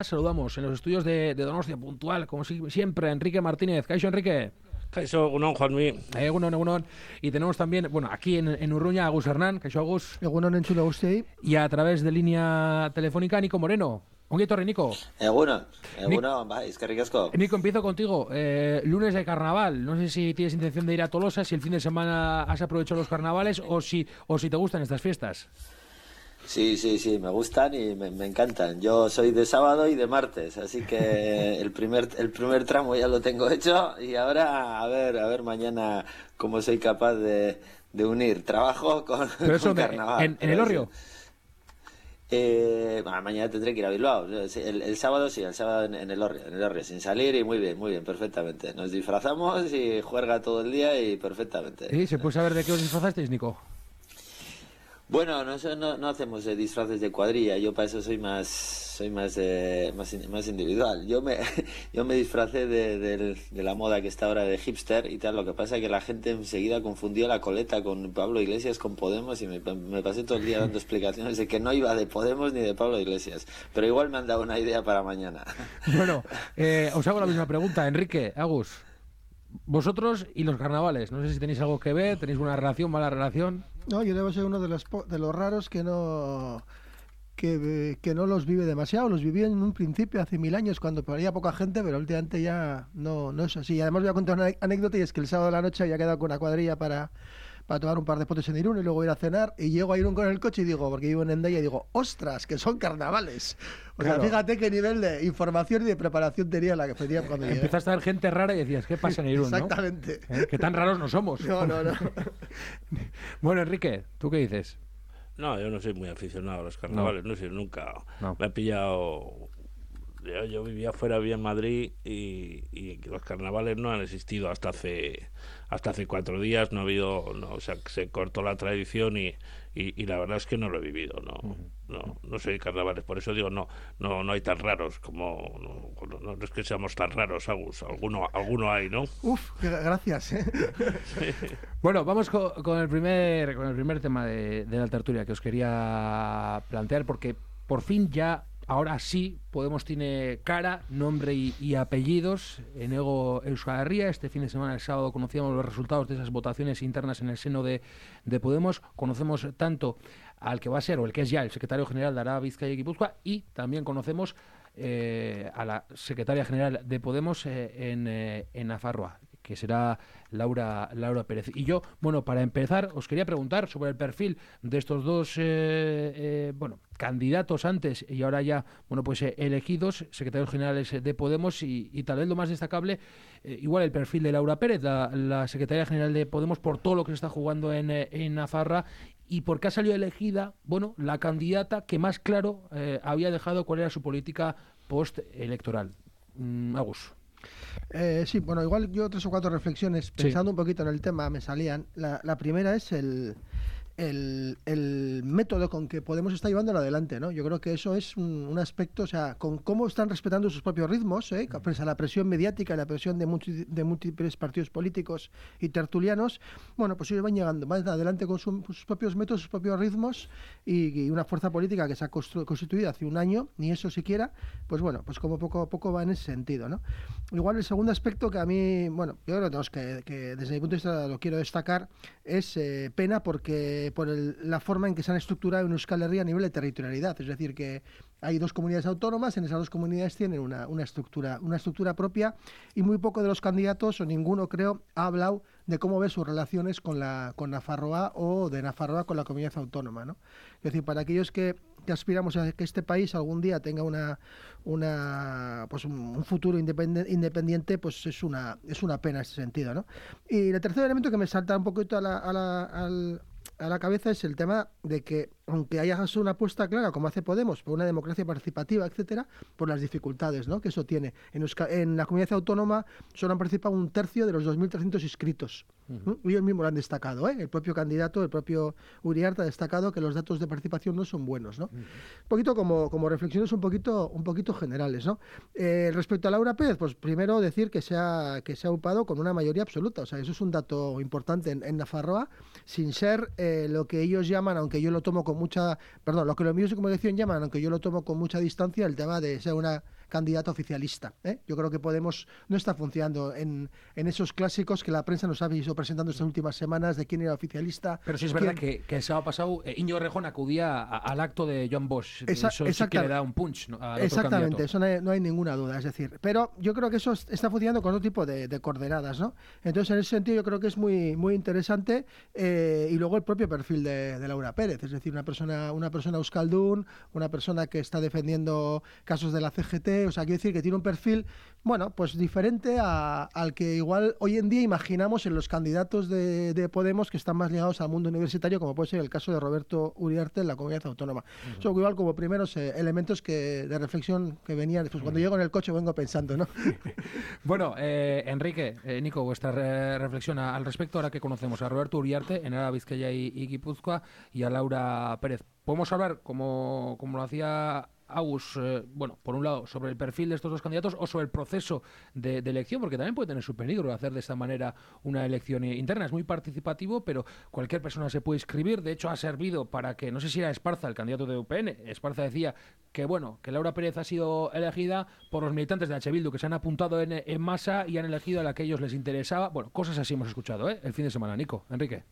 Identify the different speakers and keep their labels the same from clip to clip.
Speaker 1: Saludamos en los estudios de Donostia, puntual, como siempre, Enrique Martínez. Caixo, Enrique.
Speaker 2: Caixo, egunon, Juanmi.
Speaker 1: Egunon. Y tenemos también, aquí en Urruña, Agus Hernán. Caixo, Agus.
Speaker 3: Egunon, entzule guztiei.
Speaker 1: Y a través de línea telefónica, Nico Moreno. Ongi etorri, Nico.
Speaker 4: Egunon, eskerrik asko.
Speaker 1: Nico, empiezo contigo. Lunes de carnaval. No sé si tienes intención de ir a Tolosa, si el fin de semana has aprovechado los carnavales o si te gustan estas fiestas.
Speaker 4: Sí, me gustan y me encantan. Yo soy de sábado y de martes, así que el primer tramo ya lo tengo hecho y ahora a ver mañana cómo soy capaz de unir trabajo con carnaval.
Speaker 1: ¿En Elorrio?
Speaker 4: Mañana tendré que ir a Bilbao. El sábado sí, el sábado en Elorrio, sin salir y muy bien, perfectamente. Nos disfrazamos y juerga todo el día y perfectamente.
Speaker 1: ¿Sí? ¿Se puede saber de qué os disfrazasteis, Nico?
Speaker 4: Bueno, no hacemos disfraces de cuadrilla. Yo para eso soy más individual. Yo me disfracé de la moda que está ahora de hipster y tal. Lo que pasa es que la gente enseguida confundió la coleta con Pablo Iglesias con Podemos y me pasé todo el día dando explicaciones de que no iba de Podemos ni de Pablo Iglesias. Pero igual me han dado una idea para mañana.
Speaker 1: Bueno, os hago la misma pregunta, Enrique, Agus. Vosotros y los carnavales, no sé si tenéis algo que ver, tenéis una relación, mala relación.
Speaker 3: No, yo debo ser uno de los raros que no los vive demasiado. Los viví en un principio hace 1000 años cuando había poca gente, pero últimamente ya no es así. Y además voy a contar una anécdota, y es que el sábado de la noche había quedado con una cuadrilla para tomar un par de potes en Irún y luego ir a cenar, y llego a Irún con el coche y digo, porque vivo en Hendaya, y digo, ¡ostras, que son carnavales! O sea, fíjate qué nivel de información y de preparación tenía la que pedía cuando llegué.
Speaker 1: Empezaste a ver gente rara y decías, ¿qué pasa en Irún?
Speaker 3: Exactamente.
Speaker 1: ¿No? Que tan raros no somos.
Speaker 3: No.
Speaker 1: Bueno, Enrique, ¿tú qué dices?
Speaker 2: No, yo no soy muy aficionado a los carnavales, no sé, nunca. No. Me ha pillado... Yo vivía fuera, vivía en Madrid y los carnavales no han existido hasta hace 4 días, o sea, se cortó la tradición y la verdad es que no lo he vivido, no soy carnavales, por eso digo, no hay tan raros como, no es que seamos tan raros, Agus, alguno hay, ¿no?
Speaker 3: Uf, gracias.
Speaker 1: Bueno, vamos con el primer tema de la tertulia que os quería plantear, porque por fin ya, ahora sí, Podemos tiene cara, nombre y apellidos en Ego Euskal Herria. Este fin de semana, el sábado, conocíamos los resultados de esas votaciones internas en el seno de Podemos. Conocemos tanto al que va a ser, o el que es ya, el secretario general de Araba, Bizkaia y Gipuzkoa, y también conocemos a la secretaria general de Podemos en Nafarroa, que será Laura Pérez. Y yo, para empezar, os quería preguntar sobre el perfil de estos dos candidatos antes y ahora ya, elegidos, secretarios generales de Podemos, y tal vez lo más destacable, igual el perfil de Laura Pérez, la secretaria general de Podemos, por todo lo que se está jugando en Nafarroa, y porque ha salido elegida, la candidata que más claro había dejado cuál era su política postelectoral. Agus.
Speaker 3: Sí, igual yo 3 o 4 reflexiones pensando un poquito en el tema me salían. La primera es el método con que Podemos está llevándolo adelante, ¿no? Yo creo que eso es un aspecto, o sea, con cómo están respetando sus propios ritmos, pese a la presión mediática y la presión de múltiples partidos políticos y tertulianos. Pues ellos van adelante con sus propios métodos, sus propios ritmos, y una fuerza política que se ha constituido hace un año, ni eso siquiera, pues como poco a poco va en ese sentido, ¿no? Igual el segundo aspecto que a mí, yo creo que desde mi punto de vista lo quiero destacar, es pena por la forma en que se han estructurado en Euskal Herria a nivel de territorialidad. Es decir, que hay 2 comunidades autónomas, en esas 2 comunidades tienen una estructura propia, y muy poco de los candidatos, o ninguno creo, ha hablado de cómo ve sus relaciones con Nafarroa, o de Nafarroa con la comunidad autónoma, ¿no? Es decir, para aquellos que aspiramos a que este país algún día tenga un futuro independiente, pues es una pena en ese sentido, ¿no? Y el tercer elemento que me salta un poquito a la cabeza es el tema de que, aunque haya una apuesta clara, como hace Podemos, por una democracia participativa, etcétera, por las dificultades, ¿no?, que eso tiene. En la comunidad autónoma solo han participado 1/3 de los 2.300 inscritos. Ellos mismos lo han destacado, el propio candidato, el propio Uriarte, ha destacado que los datos de participación no son buenos, ¿no? Un poquito como reflexiones un poquito generales, ¿no? Respecto a Laura Pérez, pues primero decir que se ha upado con una mayoría absoluta. O sea, eso es un dato importante en Nafarroa, sin ser lo que ellos llaman, aunque yo lo tomo con mucha, perdón, lo que los medios de comunicación llaman, aunque yo lo tomo con mucha distancia, el tema de ser una candidata oficialista. Yo creo que Podemos no está funcionando en esos clásicos que la prensa nos ha ido presentando estas últimas semanas de quién era oficialista.
Speaker 1: Pero sí es verdad que el sábado pasado Íñigo Errejón acudía al acto de Joan Bosch. Eso sí que le da un punch, ¿no?, al
Speaker 3: exactamente,
Speaker 1: otro candidato.
Speaker 3: eso no hay ninguna duda. Es decir, pero yo creo que eso está funcionando con otro tipo de coordenadas, ¿no? Entonces, en ese sentido, yo creo que es muy, muy interesante. Y luego el propio perfil de Laura Pérez, es decir, una persona euskaldun, una persona que está defendiendo casos de la CGT. O sea, quiero decir que tiene un perfil, bueno, pues diferente al que igual hoy en día imaginamos en los candidatos de Podemos, que están más ligados al mundo universitario, como puede ser el caso de Roberto Uriarte en la Comunidad Autónoma. Eso igual como primeros elementos de reflexión que venían, pues cuando llego en el coche vengo pensando, ¿no?
Speaker 1: Bueno, Enrique, Nico, vuestra reflexión al respecto, ahora que conocemos a Roberto Uriarte en Araba, Bizkaia y Guipúzcoa, y a Laura Pérez. ¿Podemos hablar, como lo hacía Agus, bueno, por un lado, sobre el perfil de estos dos candidatos o sobre el proceso de elección? Porque también puede tener su peligro hacer de esta manera una elección interna. Es muy participativo, pero cualquier persona se puede inscribir. De hecho, ha servido para que, no sé si era Esparza, el candidato de UPN, Esparza decía que, bueno, que Laura Pérez ha sido elegida por los militantes de H. Bildu, que se han apuntado en masa y han elegido a la que a ellos les interesaba. Bueno, cosas así hemos escuchado, el fin de semana. Nico, Enrique.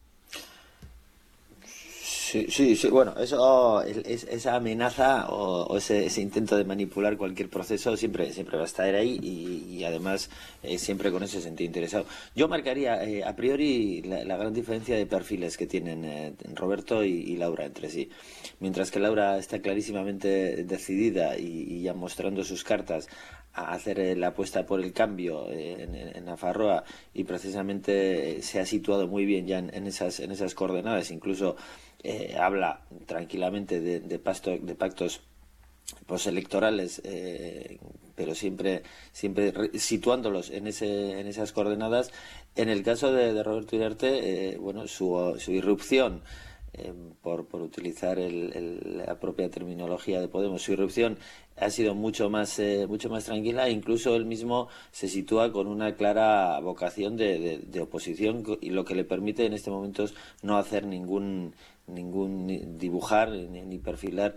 Speaker 4: Sí, bueno, eso, esa amenaza o ese intento de manipular cualquier proceso siempre va a estar ahí y además siempre con ese sentido interesado. Yo marcaría a priori la gran diferencia de perfiles que tienen Roberto y Laura entre sí. Mientras que Laura está clarísimamente decidida y ya mostrando sus cartas a hacer la apuesta por el cambio en Nafarroa, y precisamente se ha situado muy bien ya en esas coordenadas. Incluso habla tranquilamente de pactos postelectorales, pero siempre situándolos en esas coordenadas. En el caso de Roberto Uriarte, bueno, su irrupción, por utilizar la propia terminología de Podemos, su irrupción ha sido mucho más tranquila. Incluso él mismo se sitúa con una clara vocación de oposición, y lo que le permite en este momento es no hacer dibujar ni perfilar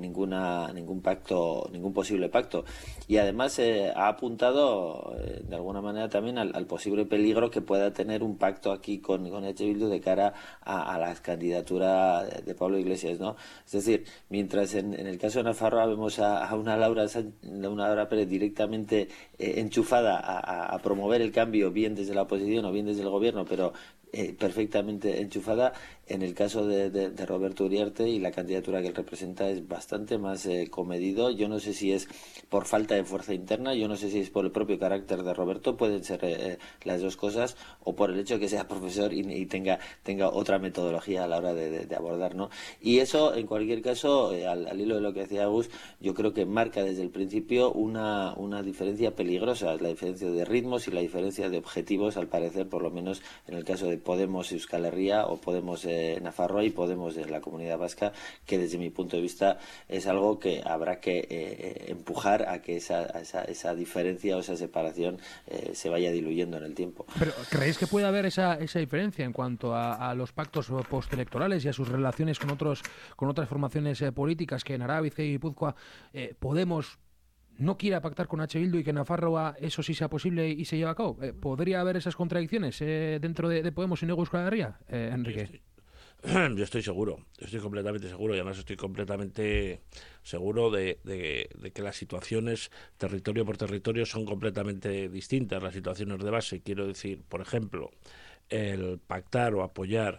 Speaker 4: ningún posible pacto. Y además ha apuntado de alguna manera también al posible peligro que pueda tener un pacto aquí con H. Bildu de cara a la candidatura de Pablo Iglesias, ¿no? Es decir, mientras en el caso de Nafarroa vemos a una Laura Pérez directamente enchufada a promover el cambio, bien desde la oposición o bien desde el gobierno, pero perfectamente enchufada. En el caso de Roberto Uriarte y la candidatura que él representa es bastante más comedido. Yo no sé si es por falta de fuerza interna, yo no sé si es por el propio carácter de Roberto, pueden ser las dos cosas, o por el hecho de que sea profesor y tenga otra metodología a la hora de abordar, ¿no? Y eso, en cualquier caso, al hilo de lo que decía Agus, yo creo que marca desde el principio una diferencia peligrosa, la diferencia de ritmos y la diferencia de objetivos, al parecer, por lo menos en el caso de Podemos Euskal Herria o Podemos Nafarroa y Podemos de la Comunidad Vasca, que desde mi punto de vista es algo que habrá que empujar a que esa diferencia o esa separación se vaya diluyendo en el tiempo.
Speaker 1: ¿Pero creéis que puede haber esa diferencia en cuanto a los pactos postelectorales y a sus relaciones con otras formaciones políticas, que en Araba, Bizkaia y Guipúzcoa Podemos no quiera pactar con H. Bildu y que en Nafarroa eso sí sea posible y se lleve a cabo? ¿Podría haber esas contradicciones dentro de Podemos y Euskal Herria, Enrique?
Speaker 2: Yo estoy seguro, estoy completamente seguro, y además estoy completamente seguro de que las situaciones territorio por territorio son completamente distintas, las situaciones de base. Quiero decir, por ejemplo, el pactar o apoyar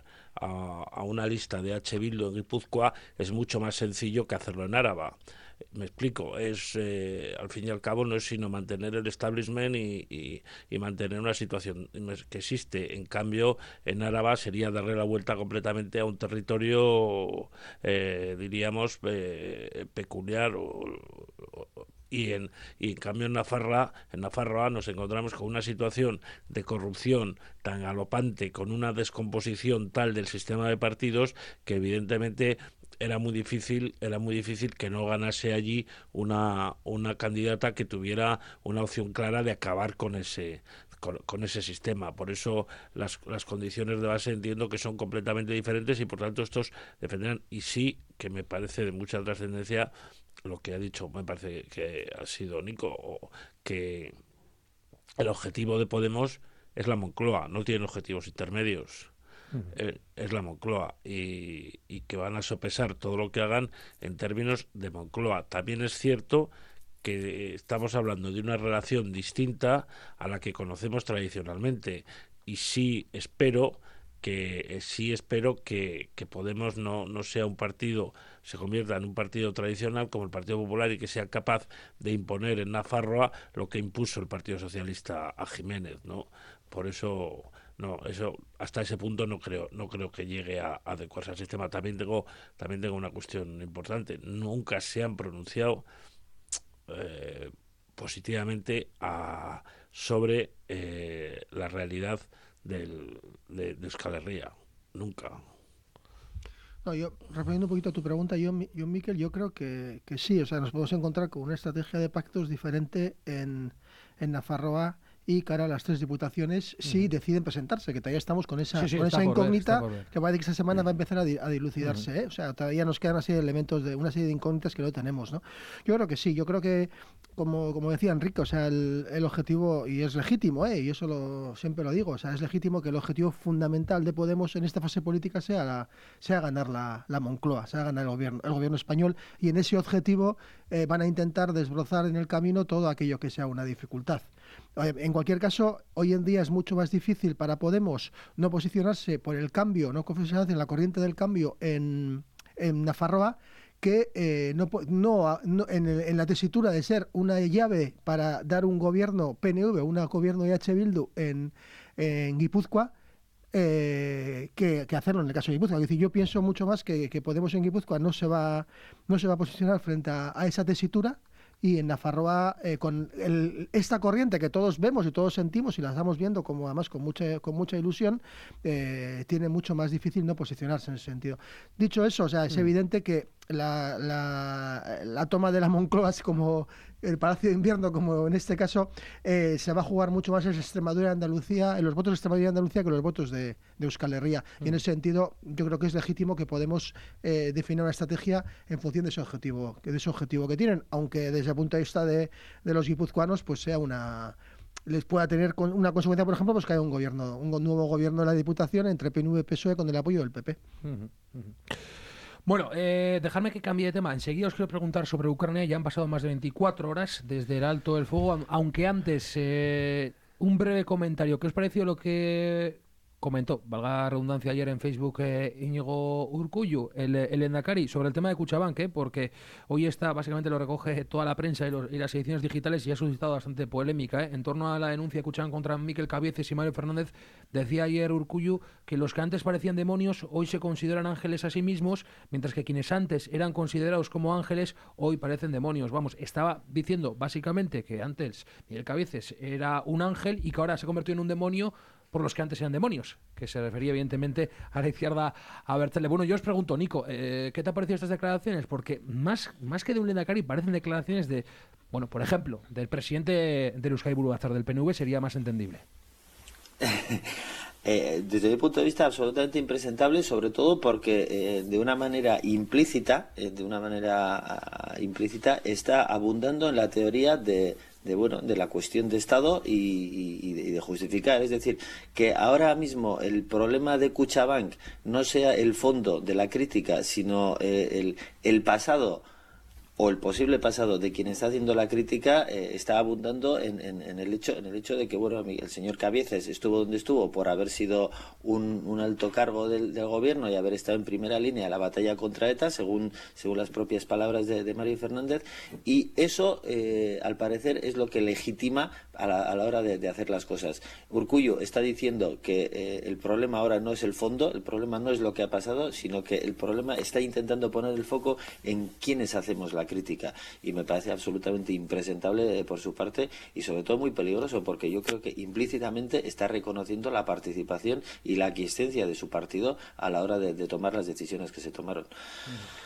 Speaker 2: a una lista de H. Bildu en Guipúzcoa es mucho más sencillo que hacerlo en Áraba. Me explico, es al fin y al cabo no es sino mantener el establishment y mantener una situación que existe. En cambio, en Áraba sería darle la vuelta completamente a un territorio, diríamos, peculiar. Y en cambio en Nafarroa nos encontramos con una situación de corrupción tan galopante, con una descomposición tal del sistema de partidos, que evidentemente era muy difícil que no ganase allí una candidata que tuviera una opción clara de acabar con ese con ese sistema. Por eso las condiciones de base entiendo que son completamente diferentes y por tanto estos defenderán. Y sí que me parece de mucha trascendencia lo que ha dicho, me parece que ha sido Nico, que el objetivo de Podemos es la Moncloa, no tienen objetivos intermedios. Es la Moncloa y que van a sopesar todo lo que hagan en términos de Moncloa. También es cierto que estamos hablando de una relación distinta a la que conocemos tradicionalmente y sí espero que Podemos no sea un partido, se convierta en un partido tradicional como el Partido Popular y que sea capaz de imponer en Nafarroa lo que impuso el Partido Socialista a Jiménez, ¿no? Por eso eso hasta ese punto no creo que llegue a adecuarse al sistema. También tengo una cuestión importante. Nunca se han pronunciado positivamente sobre la realidad de Euskal Herria. Nunca.
Speaker 3: No, yo, respondiendo un poquito a tu pregunta, yo Miquel, yo creo que sí, o sea, nos podemos encontrar con una estrategia de pactos diferente en Nafarroa y cara a las 3 diputaciones si deciden presentarse, que todavía estamos con esa incógnita que parece que esta semana va a empezar a dilucidarse, ¿eh? O sea, todavía nos quedan una serie de elementos, una serie de incógnitas que no tenemos, ¿no? Yo creo que sí, yo creo que, como decía Enrique, o sea, el objetivo, y es legítimo, y eso siempre lo digo, o sea, es legítimo que el objetivo fundamental de Podemos en esta fase política sea ganar la Moncloa, sea ganar el gobierno español, y en ese objetivo van a intentar desbrozar en el camino todo aquello que sea una dificultad. En cualquier caso, hoy en día es mucho más difícil para Podemos no posicionarse por el cambio, no posicionarse en la corriente del cambio en Nafarroa, que en la tesitura de ser una llave para dar un gobierno PNV, un gobierno de H. Bildu en Guipúzcoa, que hacerlo en el caso de Guipúzcoa. Es decir, yo pienso mucho más que Podemos en Guipúzcoa no se va a posicionar frente a esa tesitura, y en Nafarroa con esta corriente que todos vemos y todos sentimos y la estamos viendo como además con mucha ilusión, tiene mucho más difícil no posicionarse en ese sentido. Dicho eso, o sea, es evidente que la toma de la Moncloa, como el Palacio de Invierno, como en este caso, se va a jugar mucho más en Extremadura y Andalucía, en los votos de Extremadura y Andalucía, que en los votos de Euskal Herria. Y en ese sentido, yo creo que es legítimo que Podemos definir una estrategia en función de ese objetivo que tienen, aunque desde el punto de vista de los guipuzcoanos, pues sea les pueda tener una consecuencia, por ejemplo, pues que haya un nuevo gobierno de la Diputación entre PNV y PSOE con el apoyo del PP.
Speaker 1: Bueno, dejadme que cambie de tema. Enseguida os quiero preguntar sobre Ucrania. Ya han pasado más de 24 horas desde el alto del fuego, aunque antes un breve comentario. ¿Qué os pareció lo que comentó, valga la redundancia, ayer en Facebook Íñigo Urkullu, el Lehendakari, sobre el tema de Kutxabank, porque hoy básicamente lo recoge toda la prensa y las ediciones digitales y ha suscitado bastante polémica en torno a la denuncia de Kutxabank contra Mikel Cabieces y Mario Fernández? Decía ayer Urkullu que los que antes parecían demonios hoy se consideran ángeles a sí mismos, mientras que quienes antes eran considerados como ángeles hoy parecen demonios. Vamos, estaba diciendo básicamente que antes Mikel Cabieces era un ángel y que ahora se ha convertido en un demonio por los que antes eran demonios, que se refería evidentemente a la izquierda a Bertzale. Bueno, yo os pregunto, Nico, ¿qué te han parecido estas declaraciones? Porque más que de un lehendakari parecen declaraciones de, bueno, por ejemplo, del presidente del Euskadi Buru Batzar del PNV, sería más entendible.
Speaker 4: Desde mi punto de vista absolutamente impresentable, sobre todo porque de una manera implícita está abundando en la teoría de la cuestión de Estado y de justificar. Es decir, que ahora mismo el problema de Kutxabank no sea el fondo de la crítica, sino el pasado o el posible pasado de quien está haciendo la crítica, está abundando en el hecho de que el señor Cabieces estuvo donde estuvo por haber sido un alto cargo del gobierno y haber estado en primera línea en la batalla contra ETA, según las propias palabras de Mario Fernández, y eso al parecer es lo que legitima a la hora de hacer las cosas. Urkullu está diciendo que el problema ahora no es el fondo, el problema no es lo que ha pasado, sino que el problema está intentando poner el foco en quienes hacemos la crítica, y me parece absolutamente impresentable por su parte y sobre todo muy peligroso, porque yo creo que implícitamente está reconociendo la participación y la aquiescencia de su partido a la hora de tomar las decisiones que se tomaron.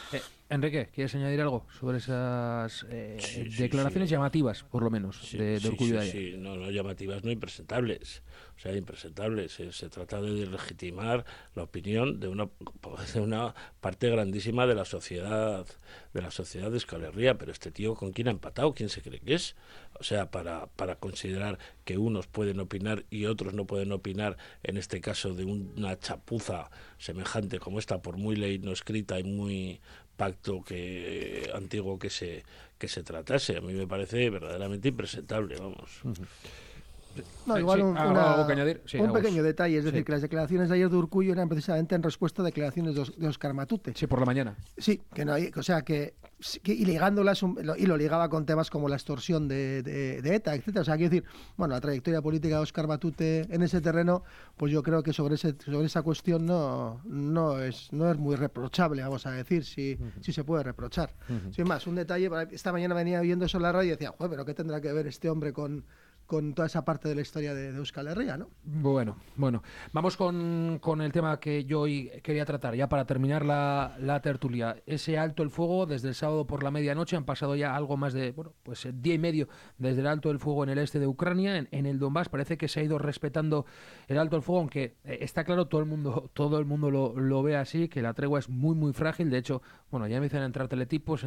Speaker 1: Enrique, ¿quieres añadir algo sobre esas declaraciones llamativas, por lo menos, de Urkullu de ayer?
Speaker 2: Sí, no llamativas, no impresentables. O sea, impresentables. Se trata de legitimar la opinión de una parte grandísima de la sociedad de Euskal Herria. Pero este tío, ¿con quién ha empatado? ¿Quién se cree que es? O sea, para considerar que unos pueden opinar y otros no pueden opinar, en este caso de una chapuza semejante como esta, por muy ley no escrita y muy pacto antiguo que se tratase. A mí me parece verdaderamente impresentable, vamos.
Speaker 3: No, igual
Speaker 1: ¿algo que añadir? Sí,
Speaker 3: un pequeño detalle, es decir, que las declaraciones de ayer de Urkullu eran precisamente en respuesta a declaraciones de Óscar Matute.
Speaker 1: Sí, por la mañana.
Speaker 3: Sí, que no hay, o sea, y ligándolas, y lo ligaba con temas como la extorsión de ETA, etcétera. O sea, quiero decir, bueno, la trayectoria política de Óscar Matute en ese terreno, pues yo creo que sobre esa cuestión no es muy reprochable, vamos a decir, si se puede reprochar. Sin más, un detalle, esta mañana venía viendo eso en la radio y decía, joder, pero ¿qué tendrá que ver este hombre con toda esa parte de la historia de Euskal Herria, ¿no?
Speaker 1: Bueno, vamos con el tema que yo hoy quería tratar, ya para terminar la tertulia. Ese alto el fuego desde el sábado por la medianoche, han pasado ya algo más de, día y medio desde el alto el fuego en el este de Ucrania, en el Donbass. Parece que se ha ido respetando el alto el fuego, aunque está claro, todo el mundo lo ve así, que la tregua es muy, muy frágil. De hecho, ya empiezan a entrar teletipos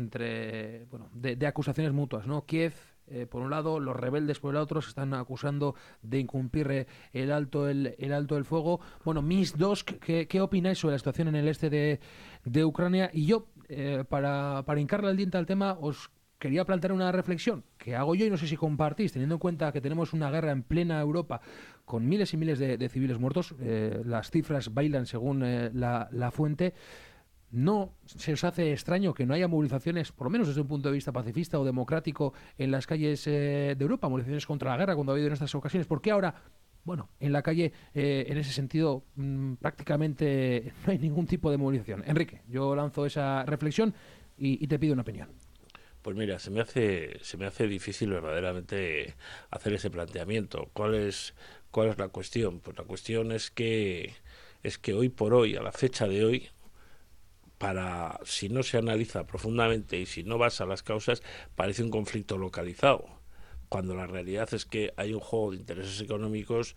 Speaker 1: de acusaciones mutuas, ¿no? Kiev, por un lado, los rebeldes por el otro se están acusando de incumplir el alto del fuego. Minsk 2, ¿qué opináis sobre la situación en el este de Ucrania? Y yo, para hincarle el diente al tema, os quería plantear una reflexión que hago yo y no sé si compartís, teniendo en cuenta que tenemos una guerra en plena Europa con miles y miles de civiles muertos. Las cifras bailan según la fuente. ¿No se os hace extraño que no haya movilizaciones, por lo menos desde un punto de vista pacifista o democrático, en las calles de Europa, movilizaciones contra la guerra cuando ha habido en estas ocasiones? ¿Por qué ahora, en la calle, en ese sentido, prácticamente no hay ningún tipo de movilización? Enrique, yo lanzo esa reflexión y te pido una opinión.
Speaker 2: Pues mira, se me hace difícil verdaderamente hacer ese planteamiento. ¿Cuál es la cuestión? Pues la cuestión es que hoy por hoy, a la fecha de hoy, si no se analiza profundamente y si no vas a las causas, parece un conflicto localizado, cuando la realidad es que hay un juego de intereses económicos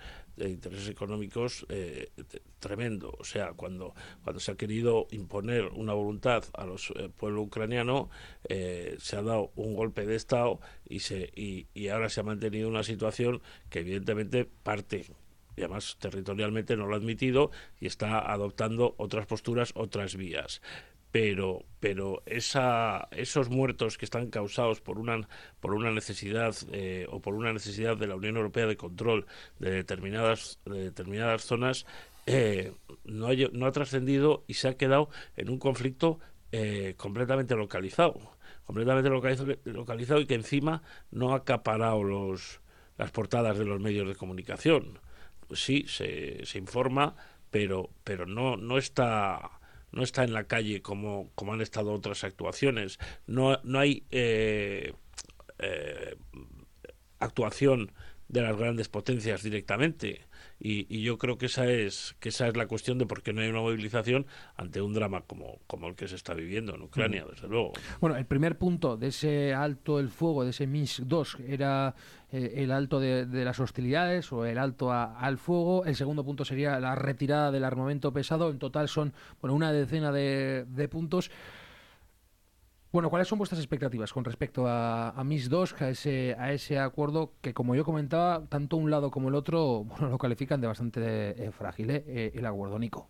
Speaker 2: tremendo. O sea, cuando se ha querido imponer una voluntad a los pueblo ucraniano, se ha dado un golpe de Estado y ahora se ha mantenido una situación que evidentemente parte, y además territorialmente no lo ha admitido, y está adoptando otras posturas, otras vías. Pero esos muertos que están causados por una necesidad o por una necesidad de la Unión Europea de control de determinadas zonas, no ha trascendido y se ha quedado en un conflicto completamente localizado y que encima no ha acaparado las portadas de los medios de comunicación. Sí, se informa, pero no está en la calle como han estado otras actuaciones. No hay actuación de las grandes potencias directamente, y yo creo que esa es la cuestión de por qué no hay una movilización ante un drama como el que se está viviendo en Ucrania, desde luego.
Speaker 1: El primer punto de ese alto el fuego, de ese Minsk 2, era el alto de las hostilidades o el alto al fuego. El segundo punto sería la retirada del armamento pesado. En total son una decena de puntos. ¿Cuáles son vuestras expectativas con respecto a Minsk 2, a ese acuerdo que, como yo comentaba, tanto un lado como el otro lo califican de bastante frágil, el acuerdo, Nico?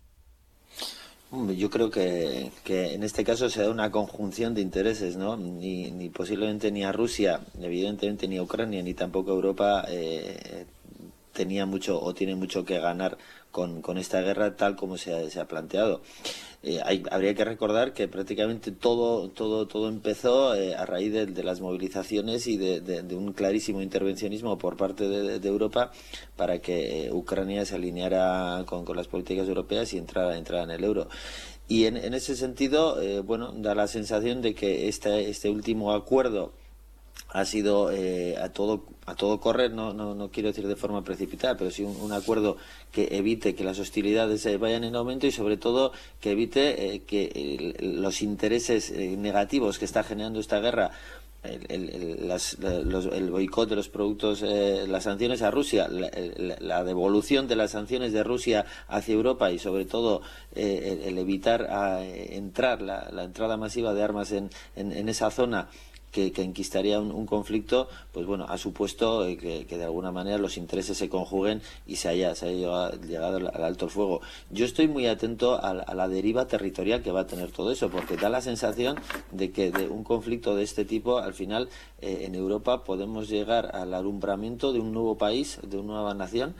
Speaker 4: Yo creo que en este caso se da una conjunción de intereses, ¿no? Ni posiblemente ni a Rusia, evidentemente ni a Ucrania, ni tampoco a Europa tenía mucho o tiene mucho que ganar con esta guerra tal como se ha planteado. Habría que recordar que prácticamente todo empezó a raíz de las movilizaciones y de un clarísimo intervencionismo por parte de Europa para que Ucrania se alineara con las políticas europeas y entrara en el euro. Y en ese sentido, da la sensación de que este último acuerdo ha sido a todo correr, no quiero decir de forma precipitada, pero sí un acuerdo que evite que las hostilidades vayan en aumento y sobre todo que evite que los intereses negativos que está generando esta guerra, el boicot de los productos, las sanciones a Rusia, la devolución de las sanciones de Rusia hacia Europa y sobre todo el evitar entrar la entrada masiva de armas en esa zona que enquistaría un conflicto, pues bueno, ha supuesto que de alguna manera los intereses se conjuguen y se haya llegado al alto el fuego. Yo estoy muy atento a la deriva territorial que va a tener todo eso, porque da la sensación de que de un conflicto de este tipo, al final, en Europa podemos llegar al alumbramiento de un nuevo país, de una nueva nación,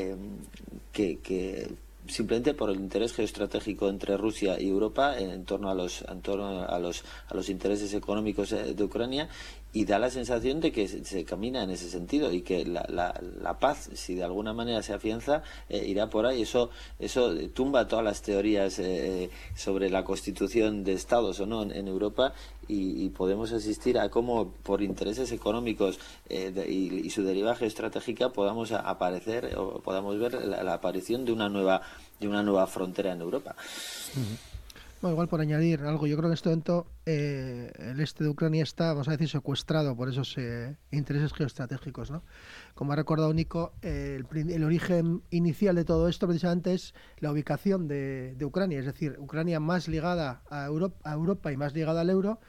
Speaker 4: que simplemente por el interés geoestratégico entre Rusia y Europa en torno a los intereses económicos de Ucrania, y da la sensación de que se camina en ese sentido y que la paz, si de alguna manera se afianza, irá por ahí. Eso tumba todas las teorías sobre la constitución de estados o no en Europa, y podemos asistir a cómo por intereses económicos y su derivaje estratégica podamos aparecer o podamos ver la aparición de una nueva frontera en Europa.
Speaker 3: Bueno, igual por añadir algo, yo creo que en este momento el este de Ucrania está, vamos a decir, secuestrado por esos intereses geoestratégicos, ¿no? Como ha recordado Nico, el origen inicial de todo esto precisamente es la ubicación de Ucrania, es decir, Ucrania más ligada a Europa y más ligada al euro,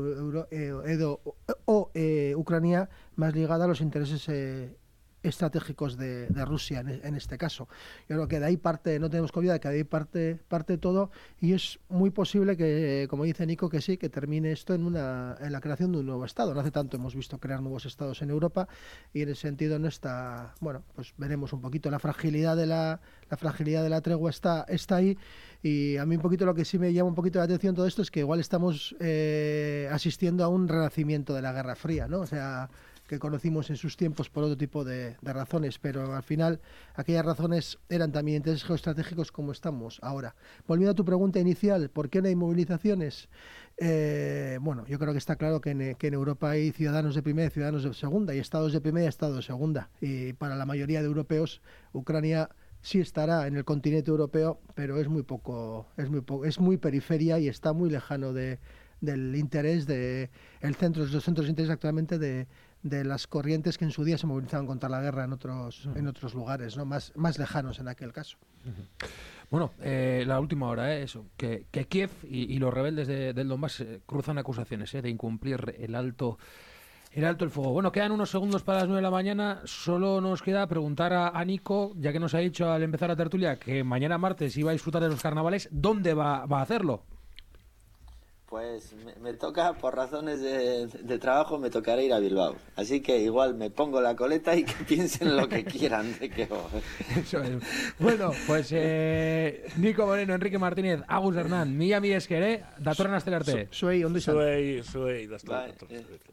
Speaker 3: Ucrania más ligada a los intereses estratégicos de Rusia en este caso. Yo creo que de ahí parte, no tenemos que olvidar que de ahí parte todo, y es muy posible que, como dice Nico, que sí, que termine esto en la creación de un nuevo Estado. No hace tanto hemos visto crear nuevos Estados en Europa, y en ese sentido no está, bueno, pues veremos un poquito la fragilidad de la tregua está ahí. Y a mí un poquito lo que sí me llama un poquito la atención todo esto es que igual estamos asistiendo a un renacimiento de la Guerra Fría, ¿no? O sea, que conocimos en sus tiempos por otro tipo de razones, pero al final aquellas razones eran también intereses geoestratégicos como estamos ahora. Volviendo a tu pregunta inicial, ¿por qué no hay movilizaciones? Bueno, yo creo que está claro que en Europa hay ciudadanos de primera y ciudadanos de segunda, y estados de primera y estados de segunda, y para la mayoría de europeos, Ucrania sí estará en el continente europeo, pero es muy periferia y está muy lejano del interés los centros de interés actualmente de las corrientes que en su día se movilizaban contra la guerra en otros lugares, ¿no? más lejanos en aquel caso.
Speaker 1: Bueno, la última hora, eso, que Kiev y los rebeldes del Donbass cruzan acusaciones de incumplir el alto el fuego. Bueno, quedan unos segundos para las 9 de la mañana. Solo nos queda preguntar a Nico, ya que nos ha dicho al empezar la tertulia que mañana martes iba a disfrutar de los carnavales, ¿dónde va a hacerlo?
Speaker 4: Pues me toca, por razones de trabajo, me tocará ir a Bilbao. Así que igual me pongo la coleta y que piensen lo que quieran de que
Speaker 1: Eso es. Bueno, pues Nico Moreno, Enrique Martínez, Agus Hernán, Mila esker, datorren astelarte.
Speaker 3: Zuei, ondo izan.
Speaker 2: Zuei,